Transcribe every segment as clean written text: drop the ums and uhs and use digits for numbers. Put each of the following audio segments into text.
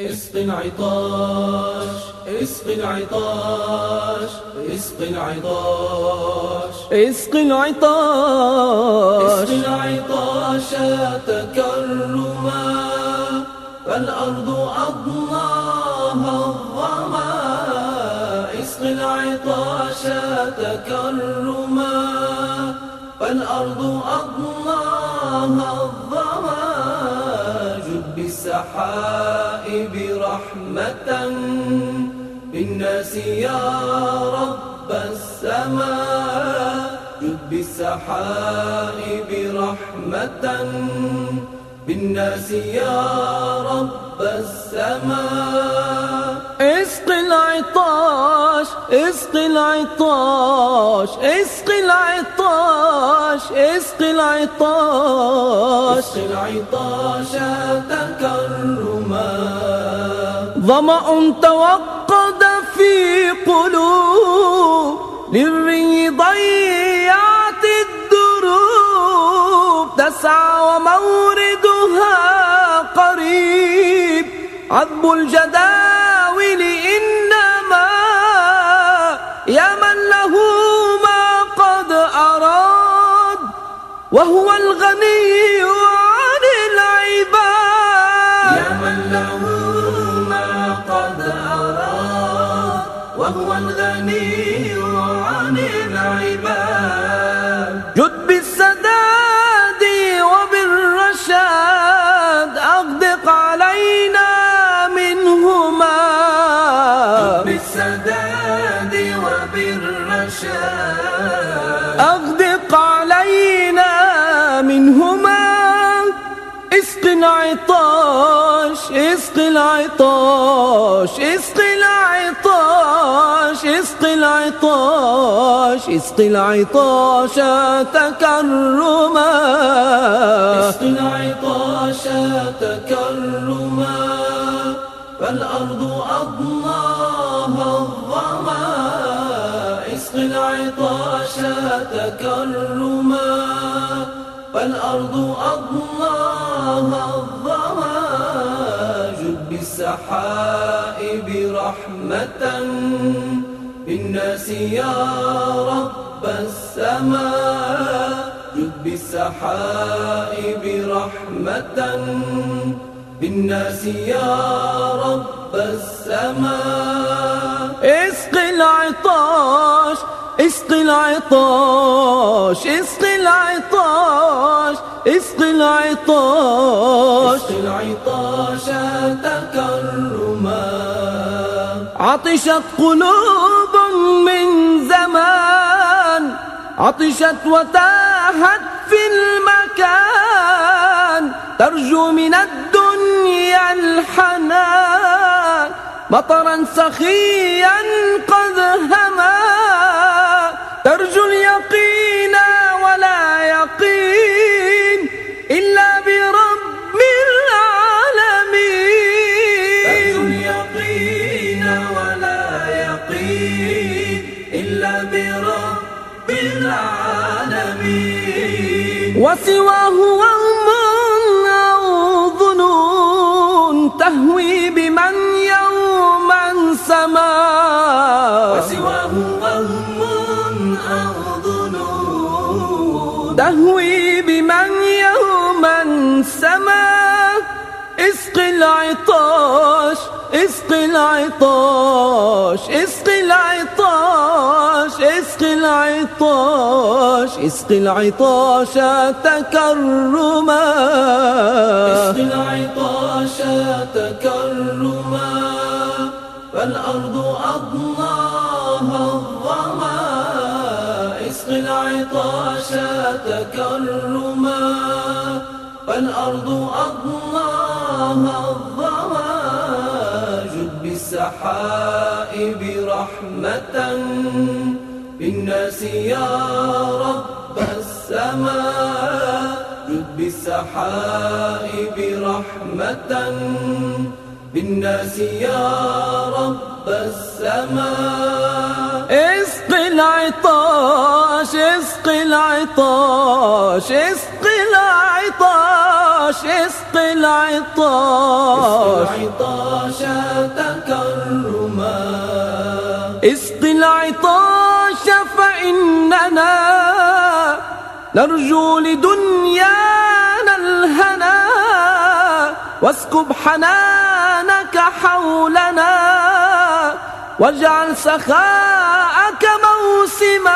اسق العطاش اسق العطاش اسق العطاش اسق العطاش اسق العطاش تكرما فالأرض أضناها الظما اسق العطاش تكرما فالأرض أضناها الظما جد بالسحائب رحمة بالناس يا رب السماء جد بالسحائب رحمة بالناس يا رب السماء اسق العطاش اسق العطاش اسق العطاش اسق العطاش اسق العطاش تكرما ظمأ توقد في قلوب للري ضيعت الدروب تسعى وموردها قريب عذب الجداول إنما يا من له ما قد أراد وهو الغني عن العباد يا من له ما قد أراد وهو الغني عن العباد جد بالسداد وبالرشاد أغدق علينا منهما جد بالسداد وبالرشاد أغدق علينا منهما اسق العطاش اسق العطاش اسق العطاش اسق العطاش اسق العطاش تكرما اسق العطاش تكرما فالأرض أضناها الظما اسق العطاش تكرما فالأرض أضناها الظما جد بالسحائب رحمة بالناس يا رب السماء جد بالسحائب رحمة بالناس يا رب السماء اسق العطاش اسق العطاش اسق العطاش اسق العطاش اسق العطاش تكرما عطشت قلوب من زمان عطشت وتاهت في المكان ترجو من الدنيا الحنان مطرا سخيا قد هما ترجو اليقين ولا يقين إلا برب العالمين ترجو اليقين ولا يقين إلا برب العالمين وسواه وهم أو ظنون تهوي بمن يوما سما وسواه وهم أو ظنون تهوي بمن يوما سما اسق العطاش اسق العطاش اسق العطاش اسق العطاش اسق العطاش تكرما اسق العطاش تكرما فالأرض أضناها الظما اسق العطاش تكرما فالأرض أضناها الظما جد بالسحائب رحمة بالناس يا رب السماء جد بالسحائب رحمة بالناس يا رب السماء اسق العطاش اسق العطاش اسق العطاش اسق اسقي العطاش تكرما اسقي العطاش فإننا نرجو لدنيانا الهنا واسكب حنانك حولنا واجعل سخاءك موسما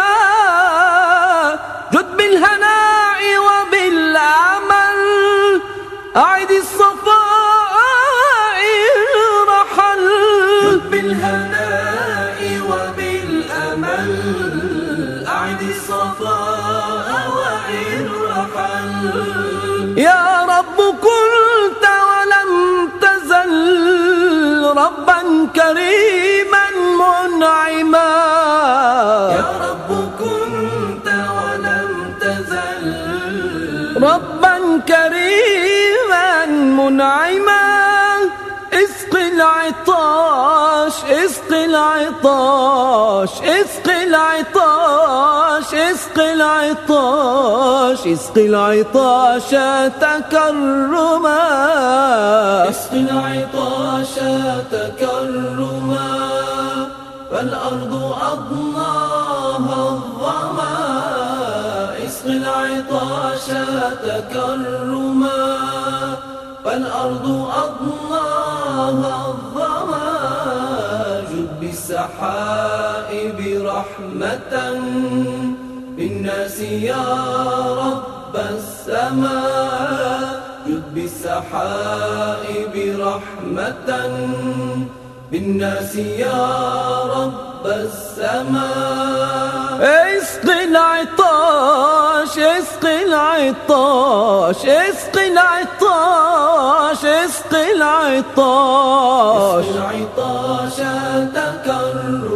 جد بالهناء وبالأمل أعد الصفاء رحل جد بالهناء وبالأمل أعد الصفاء وإن رحل يا رب كنت ولم تزل ربا كريما منعما يا رب كنت ولم تزل ربا كريما منعما اسقي العطاش اسقي العطاش اسقي العطاش اسقي العطاش اسقي العطاش تكرما اسقي العطاش تكرما فالأرض أضناها الظما اسقي العطاش تكرما فالأرض أضناها الظما جد بالسحائب رحمة بالناس يا رب السماء جد بالسحائب رحمة بالناس يا رب السماء اسقي العطاش اسقي العطاش اسقي العطاش اسقي العطاش اسقي العطاش تكرما